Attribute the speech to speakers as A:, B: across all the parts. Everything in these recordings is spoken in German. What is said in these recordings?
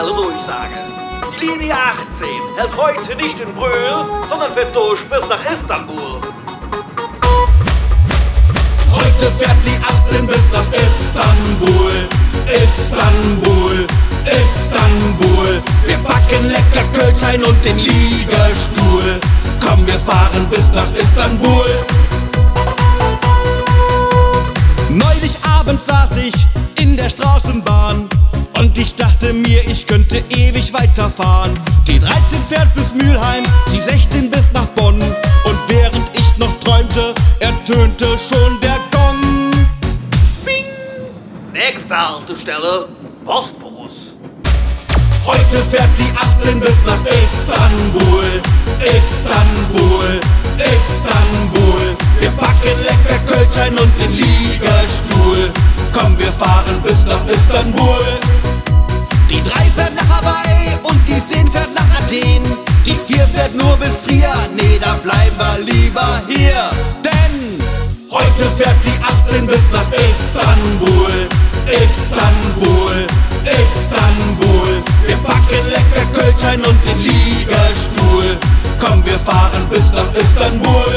A: schnelle Durchsage. Die Linie 18 hält heute nicht in Brühl, sondern fährt durch bis nach Istanbul.
B: Heute fährt die 18 bis nach Istanbul. Istanbul, Istanbul. Wir backen lecker Kölschein und den Liegestuhl. Komm, wir fahren bis nach Istanbul. Neulich abends saß ich in der Straßenbahn und ich dachte mir, ich könnte ewig weiterfahren. Die 13 fährt bis Mülheim, die 16 bis nach Bonn. Und während ich noch träumte, ertönte schon der Gong. Bing!
A: Nächste Haltestelle, Bosporus.
B: Heute fährt die 18 bis nach Istanbul. Istanbul, Istanbul. Wir backen lecker Kölschein und den Liegestuhl. Komm, wir fahren bis nach Istanbul. Die 3 fährt nach Hawaii und die 10 fährt nach Athen. Die 4 fährt nur bis Trier, nee, da bleiben wir lieber hier. Denn heute fährt die 18 bis nach Istanbul. Istanbul, Istanbul. Wir backen lecker Kölschein und den Liegestuhl. Komm, wir fahren bis nach Istanbul.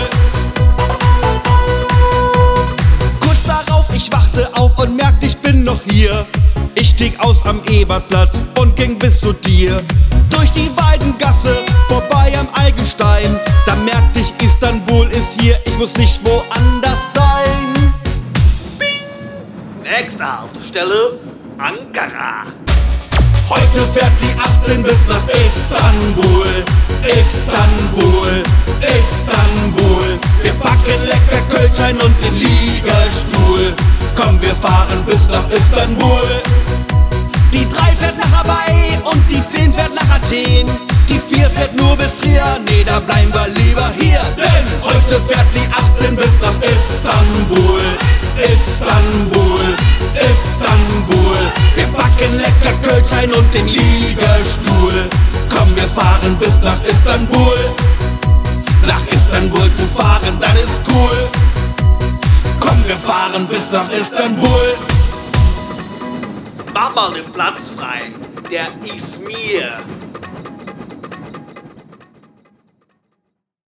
B: Kurz darauf, ich wachte auf und merkte, ich bin noch hier. Ich stieg aus am Ebertplatz und ging bis zu dir. Durch die Weidengasse, vorbei am Eigelstein. Da merkte ich, Istanbul ist hier, ich muss nicht woanders sein.
A: Nächste Haltestelle, Ankara.
B: Heute fährt die 18 bis nach Istanbul. Istanbul, Istanbul. Wir backen lecker Kölschein und den Liegestuhl. Komm, wir fahren bis nach Istanbul. Die 3 fährt nach Hawaii und die 10 fährt nach Athen. Die 4 fährt nur bis Trier, nee, da bleiben wir lieber hier. Denn heute fährt die 18 bis nach Istanbul. Istanbul, Istanbul. Wir backen lecker Kölschein und den Liegestuhl. Komm, wir fahren bis nach Istanbul. Nach Istanbul zu fahren, das ist cool. Komm, wir fahren bis nach Istanbul.
A: Mach mal den Platz frei, der Izmir.